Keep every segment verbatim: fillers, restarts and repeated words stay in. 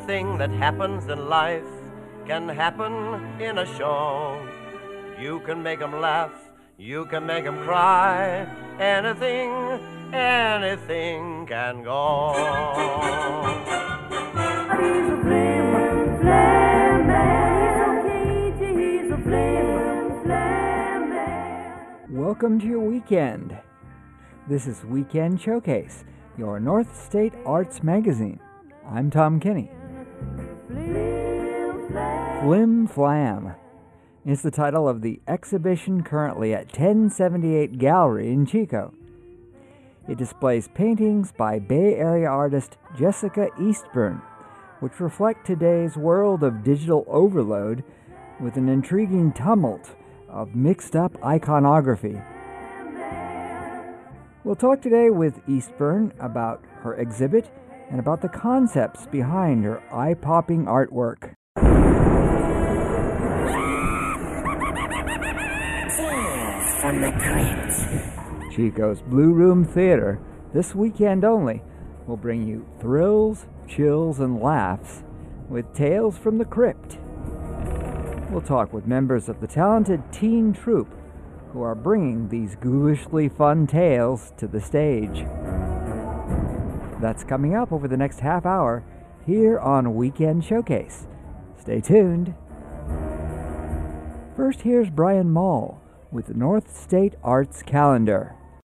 Anything that happens in life can happen in a show. You can make 'em laugh, you can make 'em cry. Anything, anything can go. He's a flame, flame man. He's a he's a flame, flame man. Welcome to your weekend. This is Weekend Showcase, your North State Arts magazine. I'm Tom Kinney. Flim Flam is the title of the exhibition currently at ten seventy-eight Gallery in Chico. It displays paintings by Bay Area artist Jessica Eastburn, which reflect today's world of digital overload with an intriguing tumult of mixed-up iconography. We'll talk today with Eastburn about her exhibit and about the concepts behind her eye-popping artwork. Tales from the Crypt. Chico's Blue Room Theater, this weekend only, will bring you thrills, chills, and laughs with Tales from the Crypt. We'll talk with members of the talented teen troupe who are bringing these ghoulishly fun tales to the stage. That's coming up over the next half hour here on Weekend Showcase. Stay tuned. First, here's Brian Mall with the North State Arts Calendar.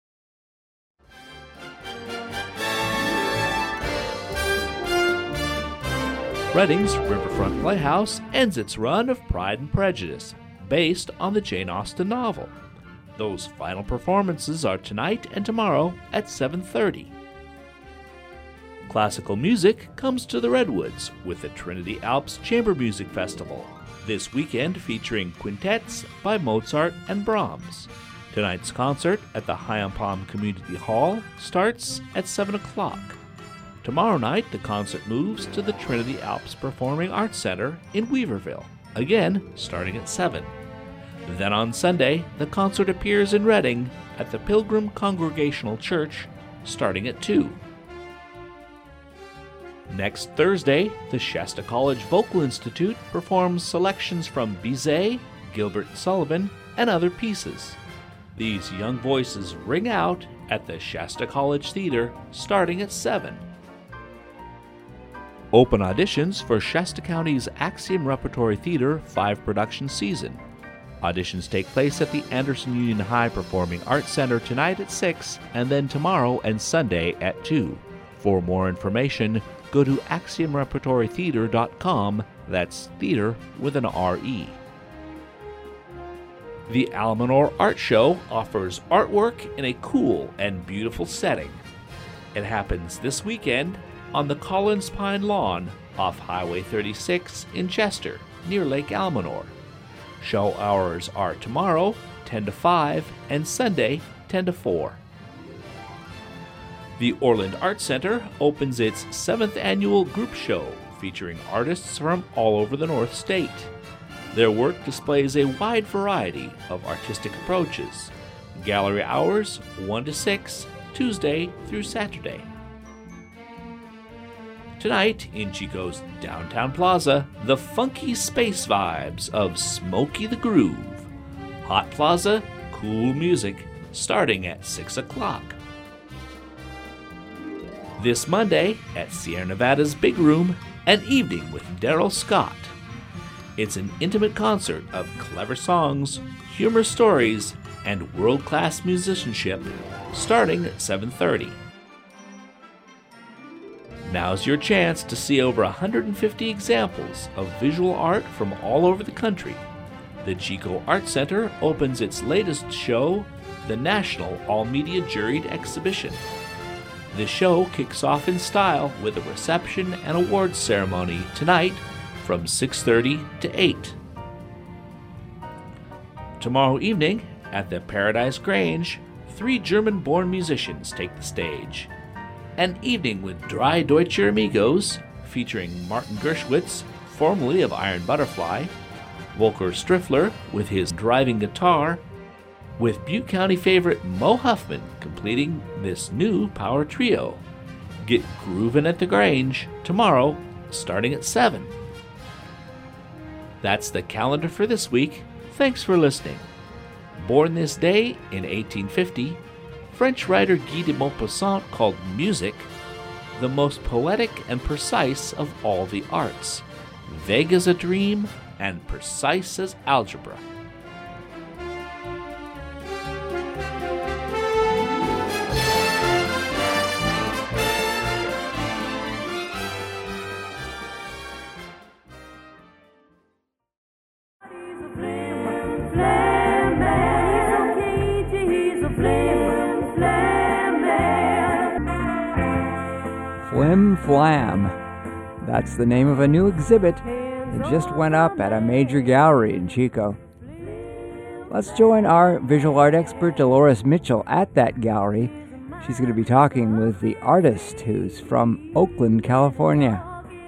Reading's Riverfront Playhouse ends its run of Pride and Prejudice, based on the Jane Austen novel. Those final performances are tonight and tomorrow at seven thirty. Classical music comes to the Redwoods with the Trinity Alps Chamber Music Festival, this weekend featuring quintets by Mozart and Brahms. Tonight's concert at the Hyampom Community Hall starts at seven o'clock. Tomorrow night, the concert moves to the Trinity Alps Performing Arts Center in Weaverville, again starting at seven. Then on Sunday, the concert appears in Reading at the Pilgrim Congregational Church, starting at two. Next Thursday, the Shasta College Vocal Institute performs selections from Bizet, Gilbert Sullivan, and other pieces. These young voices ring out at the Shasta College Theater, starting at seven. Open auditions for Shasta County's Axiom Repertory Theater five-production season. Auditions take place at the Anderson Union High Performing Arts Center tonight at six and then tomorrow and Sunday at two. For more information, go to axiom repertory theater dot com. That's theater with an R E. The Almanor Art Show offers artwork in a cool and beautiful setting. It happens this weekend on the Collins Pine Lawn off Highway thirty-six in Chester, near Lake Almanor. Show hours are tomorrow, ten to five, and Sunday, ten to four. The Orland Art Center opens its seventh annual group show featuring artists from all over the North State. Their work displays a wide variety of artistic approaches. Gallery hours one to six, Tuesday through Saturday. Tonight, in Chico's Downtown Plaza, the funky space vibes of Smokey the Groove. Hot Plaza, cool music, starting at six o'clock. This Monday, at Sierra Nevada's Big Room, an evening with Daryl Scott. It's an intimate concert of clever songs, humorous stories, and world-class musicianship, starting at seven thirty. Now's your chance to see over one hundred fifty examples of visual art from all over the country. The Chico Art Center opens its latest show, the National All-Media Juried Exhibition. The show kicks off in style with a reception and awards ceremony tonight from six thirty to eight. Tomorrow evening, at the Paradise Grange, three German-born musicians take the stage. An evening with Drei Deutsche Amigos, featuring Martin Gershwitz, formerly of Iron Butterfly, Volker Striffler with his driving guitar, with Butte County favorite Mo Huffman completing this new power trio. Get groovin' at the Grange tomorrow, starting at seven. That's the calendar for this week. Thanks for listening. Born this day in eighteen fifty, French writer Guy de Maupassant called music the most poetic and precise of all the arts, vague as a dream and precise as algebra. Flim Flam. That's the name of a new exhibit that just went up at a major gallery in Chico. Let's join our visual art expert Dolores Mitchell at that gallery. She's going to be talking with the artist who's from Oakland, California.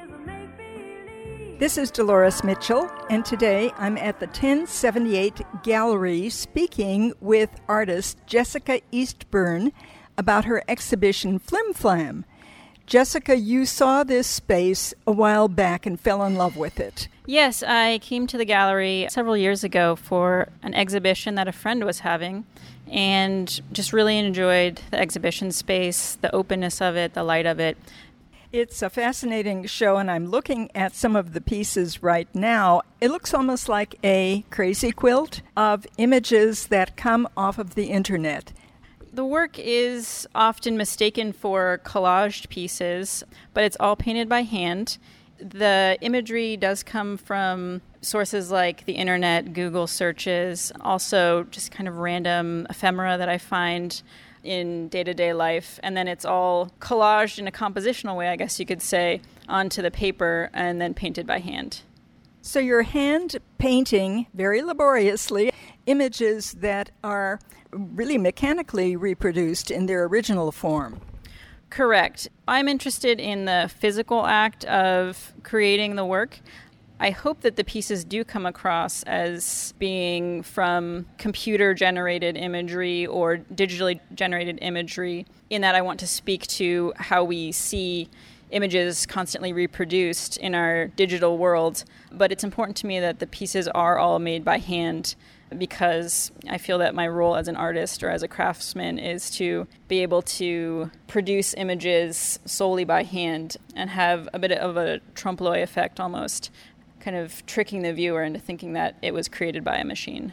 This is Dolores Mitchell, and today I'm at the ten seventy-eight Gallery speaking with artist Jessica Eastburn about her exhibition Flim Flam. Jessica, you saw this space a while back and fell in love with it. Yes, I came to the gallery several years ago for an exhibition that a friend was having and just really enjoyed the exhibition space, the openness of it, the light of it. It's a fascinating show, and I'm looking at some of the pieces right now. It looks almost like a crazy quilt of images that come off of the internet. The work is often mistaken for collaged pieces, but it's all painted by hand. The imagery does come from sources like the internet, Google searches, also just kind of random ephemera that I find in day-to-day life. And then it's all collaged in a compositional way, I guess you could say, onto the paper and then painted by hand. So you're hand painting very laboriously images that are really mechanically reproduced in their original form. Correct. I'm interested in the physical act of creating the work. I hope that the pieces do come across as being from computer-generated imagery or digitally generated imagery, in that I want to speak to how we see images constantly reproduced in our digital world. But it's important to me that the pieces are all made by hand, because I feel that my role as an artist or as a craftsman is to be able to produce images solely by hand and have a bit of a trompe l'oeil effect almost, kind of tricking the viewer into thinking that it was created by a machine.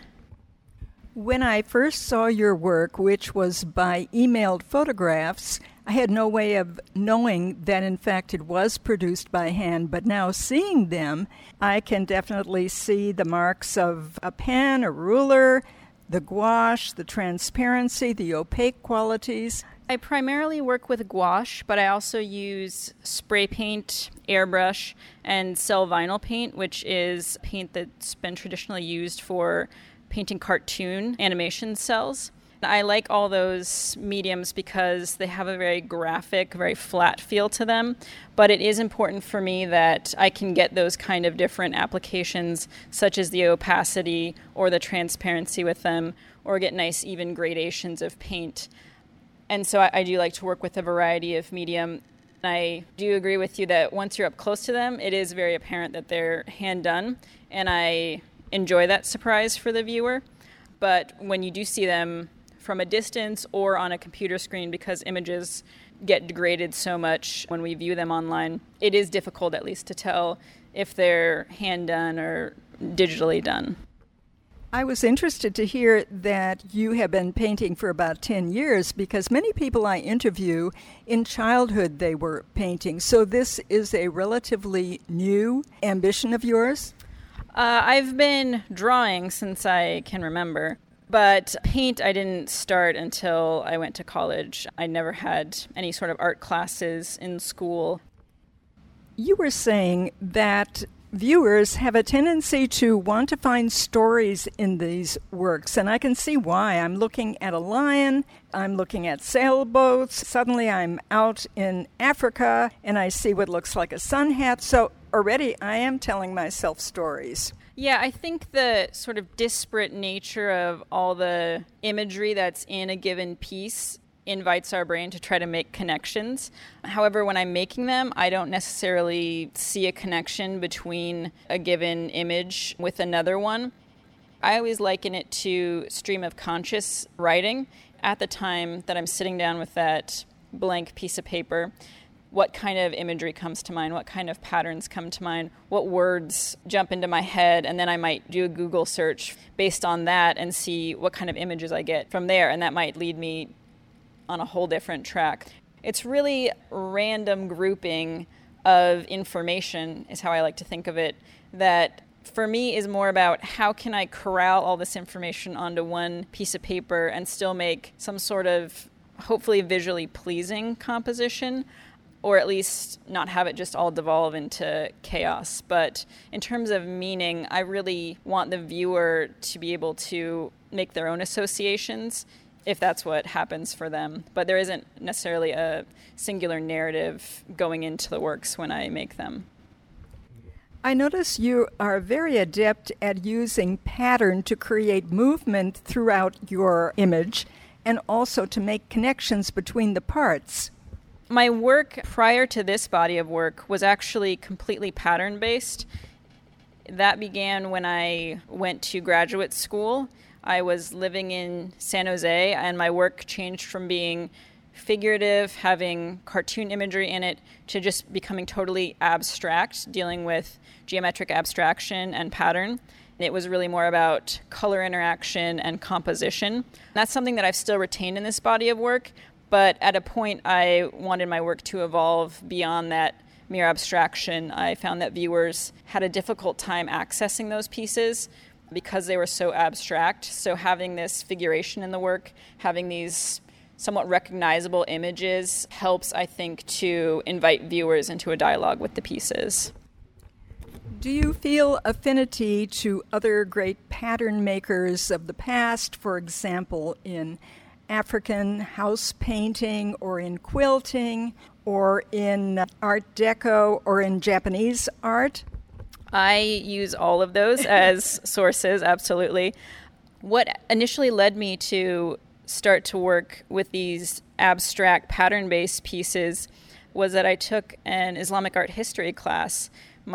When I first saw your work, which was by emailed photographs, I had no way of knowing that in fact it was produced by hand, but now seeing them, I can definitely see the marks of a pen, a ruler, the gouache, the transparency, the opaque qualities. I primarily work with gouache, but I also use spray paint, airbrush, and cell vinyl paint, which is paint that's been traditionally used for painting cartoon animation cells. I like all those mediums because they have a very graphic, very flat feel to them, but it is important for me that I can get those kind of different applications, such as the opacity or the transparency with them, or get nice even gradations of paint. And so I, I do like to work with a variety of medium. I do agree with you that once you're up close to them, it is very apparent that they're hand done, and I enjoy that surprise for the viewer. But when you do see them from a distance or on a computer screen, because images get degraded so much when we view them online, it is difficult at least to tell if they're hand done or digitally done. I was interested to hear that you have been painting for about ten years, because many people I interview, in childhood they were painting. So this is a relatively new ambition of yours? Uh, I've been drawing since I can remember. But paint I didn't start until I went to college. I never had any sort of art classes in school. You were saying that viewers have a tendency to want to find stories in these works, and I can see why. I'm looking at a lion, I'm looking at sailboats, suddenly I'm out in Africa and I see what looks like a sun hat, so already I am telling myself stories. Yeah, I think the sort of disparate nature of all the imagery that's in a given piece invites our brain to try to make connections. However, when I'm making them, I don't necessarily see a connection between a given image with another one. I always liken it to stream of conscious writing. At the time that I'm sitting down with that blank piece of paper, what kind of imagery comes to mind, what kind of patterns come to mind, what words jump into my head, and then I might do a Google search based on that and see what kind of images I get from there, and that might lead me on a whole different track. It's really random grouping of information, is how I like to think of it, that for me is more about how can I corral all this information onto one piece of paper and still make some sort of hopefully visually pleasing composition, or at least not have it just all devolve into chaos. But in terms of meaning, I really want the viewer to be able to make their own associations if that's what happens for them. But there isn't necessarily a singular narrative going into the works when I make them. I notice you are very adept at using pattern to create movement throughout your image and also to make connections between the parts. My work prior to this body of work was actually completely pattern-based. That began when I went to graduate school. I was living in San Jose, and my work changed from being figurative, having cartoon imagery in it, to just becoming totally abstract, dealing with geometric abstraction and pattern. It was really more about color interaction and composition. That's something that I've still retained in this body of work, but at a point I wanted my work to evolve beyond that mere abstraction. I found that viewers had a difficult time accessing those pieces because they were so abstract. So having this figuration in the work, having these somewhat recognizable images helps, I think, to invite viewers into a dialogue with the pieces. Do you feel affinity to other great pattern makers of the past, for example, in African house painting or in quilting or in Art Deco or in Japanese art? I use all of those as sources, absolutely. What initially led me to start to work with these abstract pattern-based pieces was that I took an Islamic art history class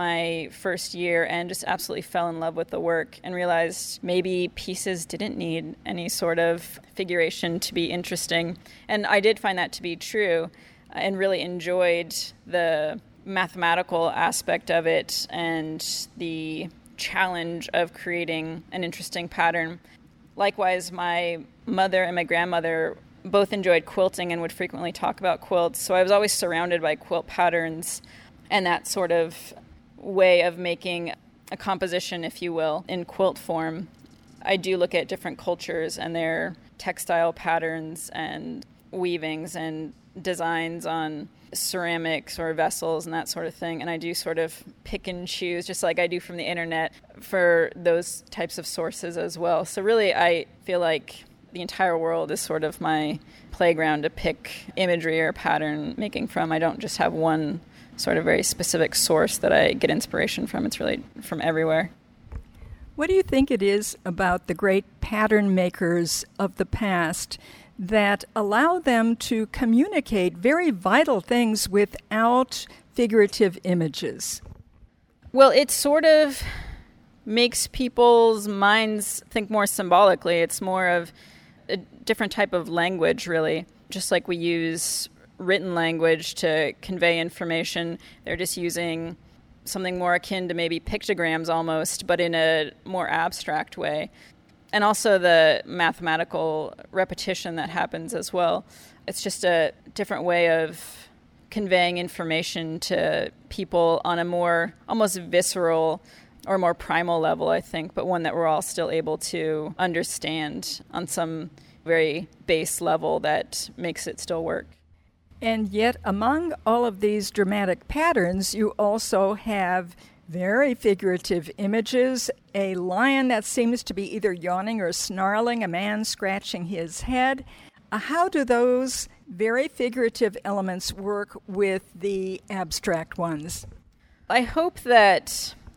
my first year and just absolutely fell in love with the work and realized maybe pieces didn't need any sort of figuration to be interesting. And I did find that to be true and really enjoyed the mathematical aspect of it and the challenge of creating an interesting pattern. Likewise, my mother and my grandmother both enjoyed quilting and would frequently talk about quilts, so I was always surrounded by quilt patterns and that sort of way of making a composition, if you will, in quilt form. I do look at different cultures and their textile patterns and weavings and designs on ceramics or vessels and that sort of thing, and I do sort of pick and choose, just like I do from the internet, for those types of sources as well. So really, I feel like the entire world is sort of my playground to pick imagery or pattern making from. I don't just have one sort of very specific source that I get inspiration from. It's really from everywhere. What do you think it is about the great pattern makers of the past that allow them to communicate very vital things without figurative images? Well, it sort of makes people's minds think more symbolically. It's more of a different type of language, really. Just like we use written language to convey information, they're just using something more akin to maybe pictograms almost, but in a more abstract way. And also the mathematical repetition that happens as well. It's just a different way of conveying information to people on a more almost visceral or more primal level, I think, but one that we're all still able to understand on some very base level that makes it still work. And yet, among all of these dramatic patterns, you also have very figurative images, a lion that seems to be either yawning or snarling, a man scratching his head. Uh, how do those very figurative elements work with the abstract ones? I hope that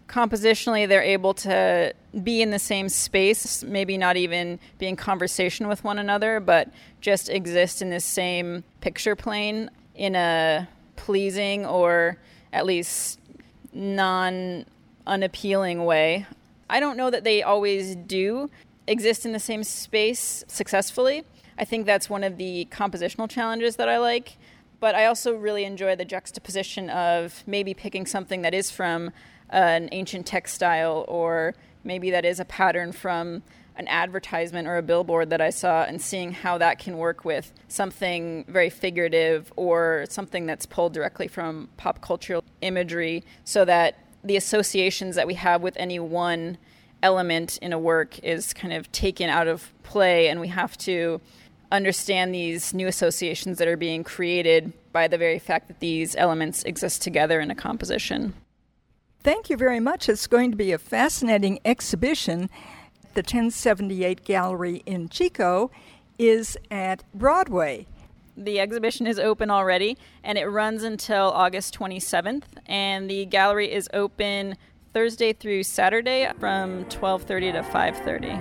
compositionally they're able to be in the same space, maybe not even be in conversation with one another, but just exist in this same picture plane in a pleasing or at least non-unappealing way. I don't know that they always do exist in the same space successfully. I think that's one of the compositional challenges that I like. But I also really enjoy the juxtaposition of maybe picking something that is from an ancient textile, or maybe that is a pattern from an advertisement or a billboard that I saw, and seeing how that can work with something very figurative or something that's pulled directly from pop cultural imagery, so that the associations that we have with any one element in a work is kind of taken out of play, and we have to understand these new associations that are being created by the very fact that these elements exist together in a composition. Thank you very much. It's going to be a fascinating exhibition. The ten seventy-eight Gallery in Chico is at Broadway. The exhibition is open already, and it runs until August twenty-seventh, and the gallery is open Thursday through Saturday from twelve thirty to five thirty.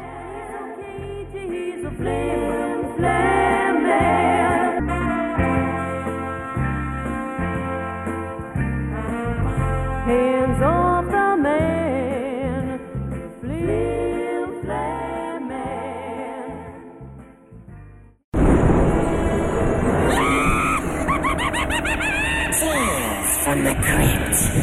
Hands off the man, flim flam man. Tales from the Crypt.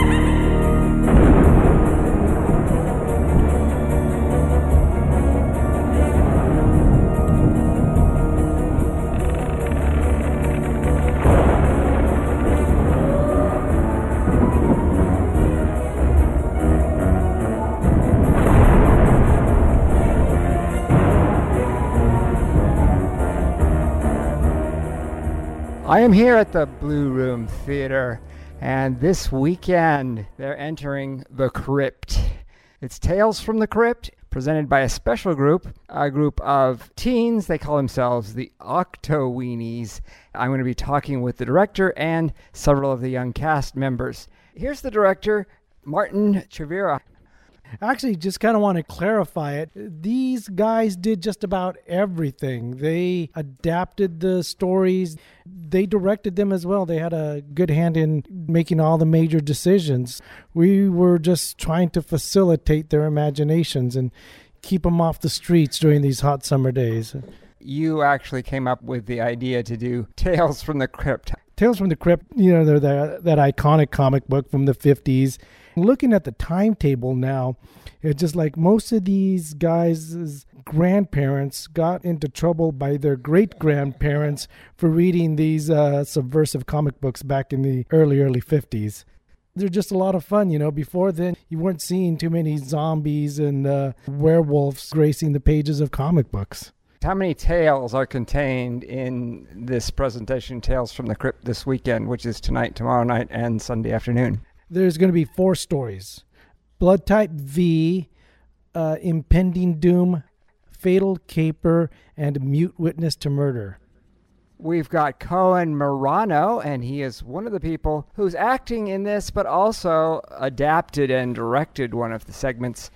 I am here at the Blue Room Theater, and this weekend they're entering The Crypt. It's Tales from the Crypt, presented by a special group, a group of teens. They call themselves the Octoweenies. I'm going to be talking with the director and several of the young cast members. Here's the director, Martin Chavira. Actually, just kind of want to clarify it. These guys did just about everything. They adapted the stories. They directed them as well. They had a good hand in making all the major decisions. We were just trying to facilitate their imaginations and keep them off the streets during these hot summer days. You actually came up with the idea to do Tales from the Crypt. Tales from the Crypt, you know, they're the, that iconic comic book from the fifties. Looking at the timetable now, it's just like most of these guys' grandparents got into trouble by their great-grandparents for reading these uh, subversive comic books back in the early, early fifties. They're just a lot of fun, you know. Before then, you weren't seeing too many zombies and uh, werewolves gracing the pages of comic books. How many tales are contained in this presentation, Tales from the Crypt, this weekend, which is tonight, tomorrow night, and Sunday afternoon? There's going to be four stories. Blood Type V, uh, Impending Doom, Fatal Caper, and Mute Witness to Murder. We've got Cohen Morano, and he is one of the people who's acting in this, but also adapted and directed one of the segments.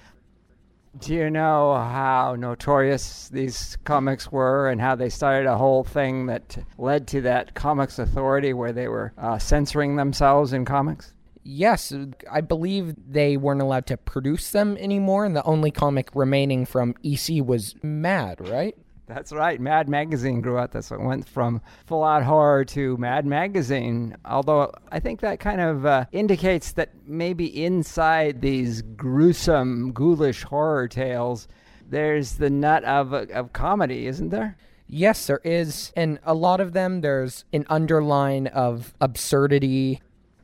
Do you know how notorious these comics were and how they started a whole thing that led to that Comics Authority where they were uh, censoring themselves in comics? Yes, I believe they weren't allowed to produce them anymore, and the only comic remaining from E C was Mad, right? That's right. Mad Magazine grew out. That's what went from full-out horror to Mad Magazine. Although I think that kind of uh, indicates that maybe inside these gruesome, ghoulish horror tales, there's the nut of, of comedy, isn't there? Yes, there is. And a lot of them, there's an underline of absurdity.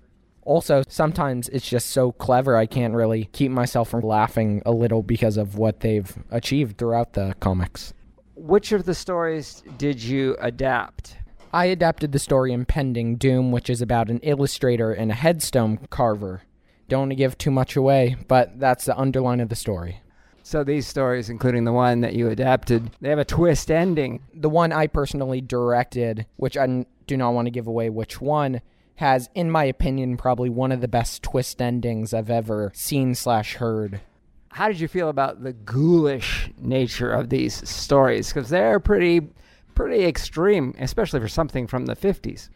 Also, sometimes it's just so clever I can't really keep myself from laughing a little because of what they've achieved throughout the comics. Which of the stories did you adapt? I adapted the story Impending Doom, which is about an illustrator and a headstone carver. Don't want to give too much away, but that's the underline of the story. So these stories, including the one that you adapted, they have a twist ending. The one I personally directed, which I do not want to give away which one, has, in my opinion, probably one of the best twist endings I've ever seen slash heard. How did you feel about the ghoulish nature of these stories? Because they're pretty, pretty extreme, especially for something from the fifties.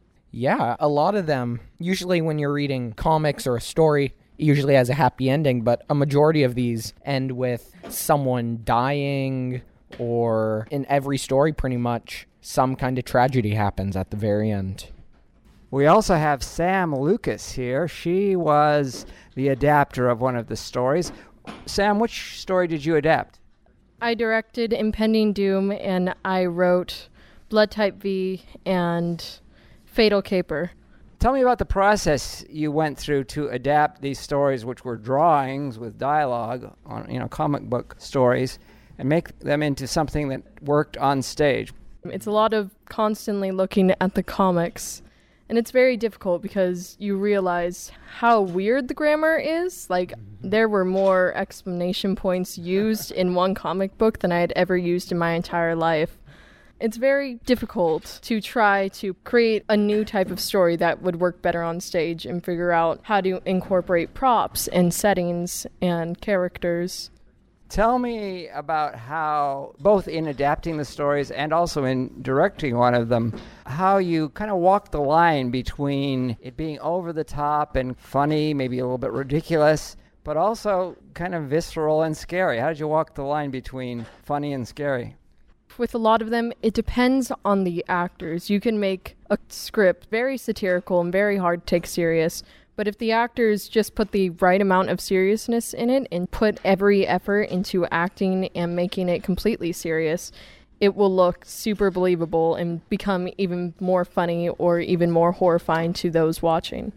Yeah, a lot of them, usually when you're reading comics or a story, usually has a happy ending, but a majority of these end with someone dying, or in every story pretty much, some kind of tragedy happens at the very end. We also have Sam Lucas here. She was the adapter of one of the stories. Sam, which story did you adapt? I directed Impending Doom, and I wrote Blood Type V and Fatal Caper. Tell me about the process you went through to adapt these stories, which were drawings with dialogue on, you know, comic book stories, and make them into something that worked on stage. It's a lot of constantly looking at the comics, and it's very difficult because you realize how weird the grammar is. Like, there were more explanation points used in one comic book than I had ever used in my entire life. It's very difficult to try to create a new type of story that would work better on stage and figure out how to incorporate props and settings and characters. Tell me about how, both in adapting the stories and also in directing one of them, how you kind of walk the line between it being over the top and funny, maybe a little bit ridiculous, but also kind of visceral and scary. How did you walk the line between funny and scary? With a lot of them, it depends on the actors. You can make a script very satirical and very hard to take serious, but if the actors just put the right amount of seriousness in it and put every effort into acting and making it completely serious, it will look super believable and become even more funny or even more horrifying to those watching.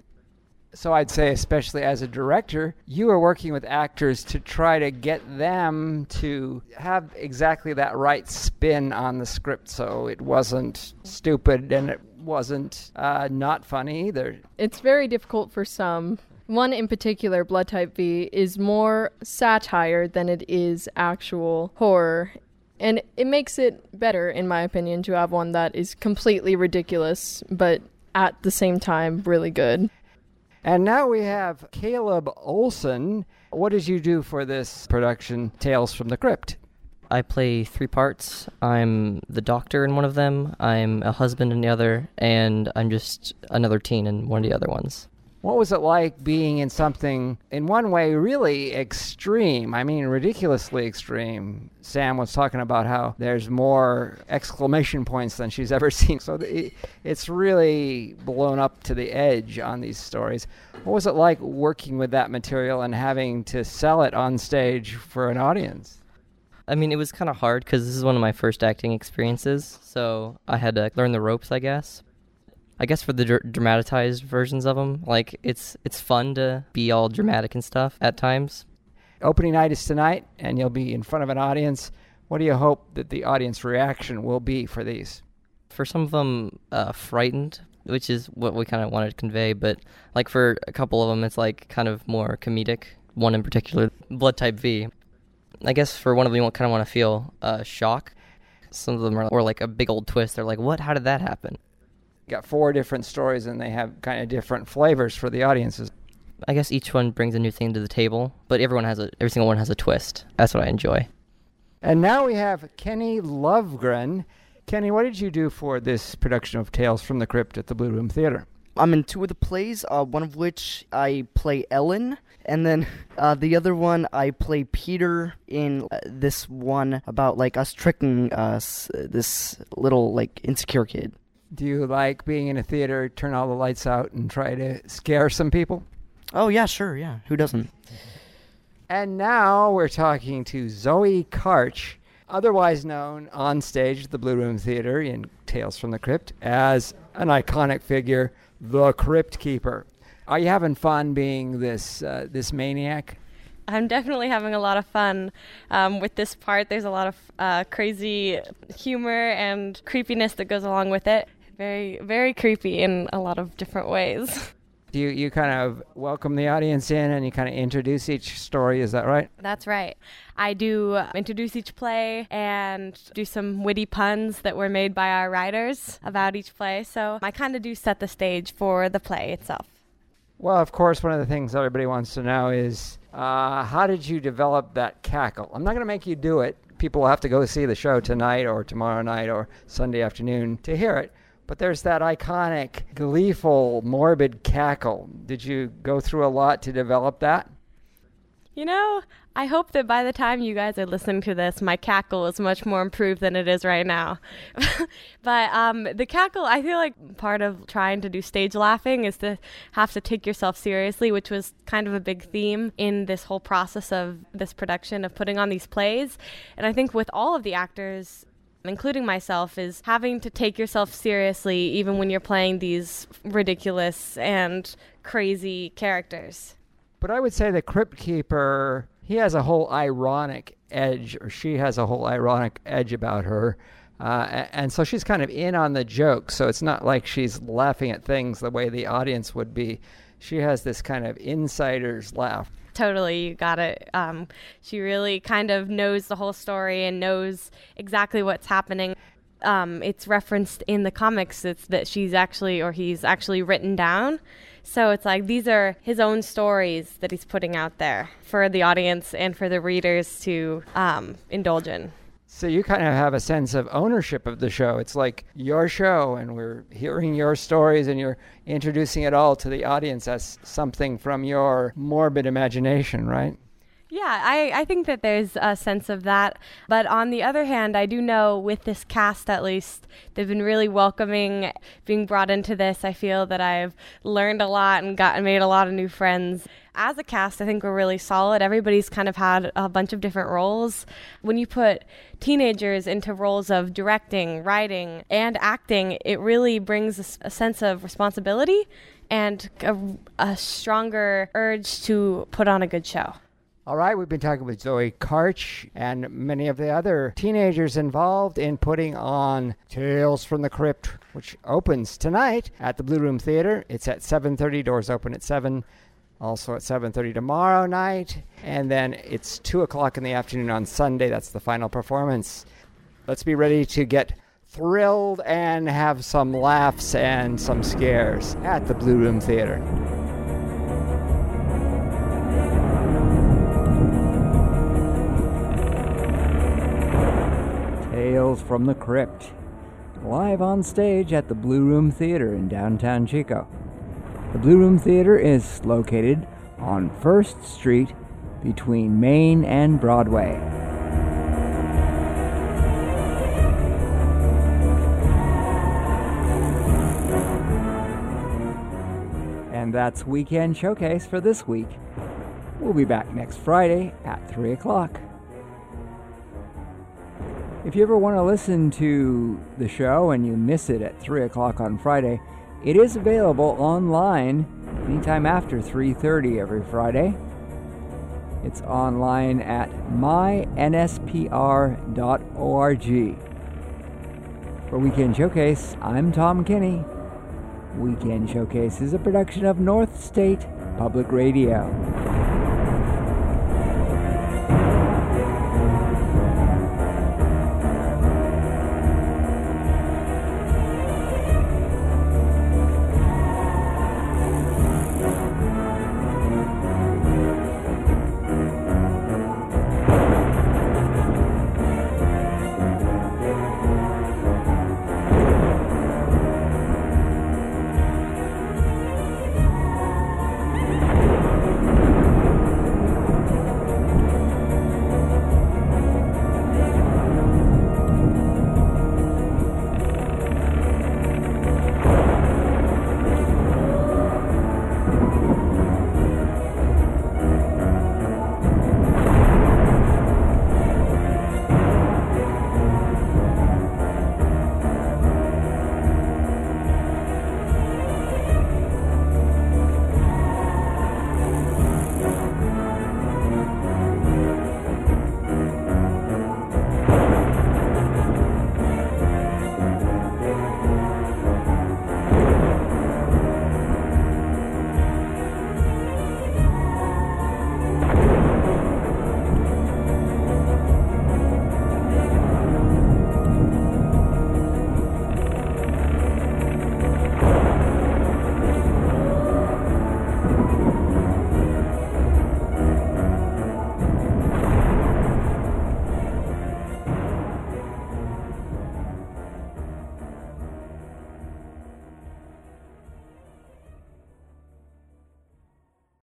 So I'd say, especially as a director, you are working with actors to try to get them to have exactly that right spin on the script, so it wasn't stupid and it wasn't uh, not funny either. It's very difficult for some. One in particular, Blood Type V, is more satire than it is actual horror. And it makes it better, in my opinion, to have one that is completely ridiculous, but at the same time, really good. And now we have Caleb Olson. What did you do for this production, Tales from the Crypt? I play three parts. I'm the doctor in one of them, I'm a husband in the other, and I'm just another teen in one of the other ones. What was it like being in something, in one way, really extreme? I mean, ridiculously extreme. Sam was talking about how there's more exclamation points than she's ever seen. So it, it's really blown up to the edge on these stories. What was it like working with that material and having to sell it on stage for an audience? I mean, it was kind of hard because this is one of my first acting experiences, so I had to learn the ropes, I guess. I guess for the dr- dramatized versions of them, like, it's it's fun to be all dramatic and stuff at times. Opening night is tonight, and you'll be in front of an audience. What do you hope that the audience reaction will be for these? For some of them, uh, frightened, which is what we kind of wanted to convey, but, like, for a couple of them, it's, like, kind of more comedic. One in particular, Blood Type V. I guess for one of them, you kind of want to feel uh, shock. Some of them are or like a big old twist. They're like, what? How did that happen? Got four different stories, and they have kind of different flavors for the audiences. I guess each one brings a new thing to the table, but everyone has a every single one has a twist. That's what I enjoy. And now we have Kenny Lovegren. Kenny, what did you do for this production of Tales from the Crypt at the Blue Room Theater? I'm in two of the plays, uh, one of which I play Ellen, and then uh, the other one I play Peter in uh, this one about, like, us tricking us, this little, like, insecure kid. Do you like being in a theater, turn all the lights out, and try to scare some people? Oh, yeah, sure, yeah. Who doesn't? And now we're talking to Zoe Karch, otherwise known on stage at the Blue Room Theater in Tales from the Crypt as an iconic figure, the Crypt Keeper. Are you having fun being this uh, this maniac? I'm definitely having a lot of fun um, with this part. There's a lot of uh, crazy humor and creepiness that goes along with it. Very, very creepy in a lot of different ways. You you kind of welcome the audience in and you kind of introduce each story, is that right? That's right. I do uh, introduce each play and do some witty puns that were made by our writers about each play. So I kind of do set the stage for the play itself. Well, of course, one of the things everybody wants to know is uh, how did you develop that cackle? I'm not going to make you do it. People will have to go see the show tonight or tomorrow night or Sunday afternoon to hear it. But there's that iconic, gleeful, morbid cackle. Did you go through a lot to develop that? You know, I hope that by the time you guys are listening to this, my cackle is much more improved than it is right now. But um, the cackle, I feel like part of trying to do stage laughing is to have to take yourself seriously, which was kind of a big theme in this whole process of this production, of putting on these plays. And I think with all of the actors, including myself, is having to take yourself seriously even when you're playing these ridiculous and crazy characters. But I would say the Crypt Keeper, he has a whole ironic edge, or she has a whole ironic edge about her. Uh, and so she's kind of in on the joke. So it's not like she's laughing at things the way the audience would be. She has this kind of insider's laugh. Totally, you got it. Um, she really kind of knows the whole story and knows exactly what's happening. Um, it's referenced in the comics it's that she's actually, or he's actually written down. So it's like these are his own stories that he's putting out there for the audience and for the readers to um, indulge in. So you kind of have a sense of ownership of the show. It's like your show, and we're hearing your stories, and you're introducing it all to the audience as something from your morbid imagination, right? Yeah, I, I think that there's a sense of that. But on the other hand, I do know with this cast, at least, they've been really welcoming being brought into this. I feel that I've learned a lot and gotten made a lot of new friends. As a cast, I think we're really solid. Everybody's kind of had a bunch of different roles. When you put teenagers into roles of directing, writing, and acting, it really brings a, a sense of responsibility and a, a stronger urge to put on a good show. All right, we've been talking with Zoe Karch and many of the other teenagers involved in putting on Tales from the Crypt, which opens tonight at the Blue Room Theater. It's at seven thirty, doors open at seven. Also at seven thirty tomorrow night. And then it's two o'clock in the afternoon on Sunday. That's the final performance. Let's be ready to get thrilled and have some laughs and some scares at the Blue Room Theater. Tales from the Crypt, live on stage at the Blue Room Theater in downtown Chico. The Blue Room Theater is located on First Street between Main and Broadway. And that's Weekend Showcase for this week. We'll be back next Friday at three o'clock. If you ever want to listen to the show and you miss it at three o'clock on Friday, it is available online anytime after three thirty every Friday. It's online at my n s p r dot org. For Weekend Showcase, I'm Tom Kinney. Weekend Showcase is a production of North State Public Radio.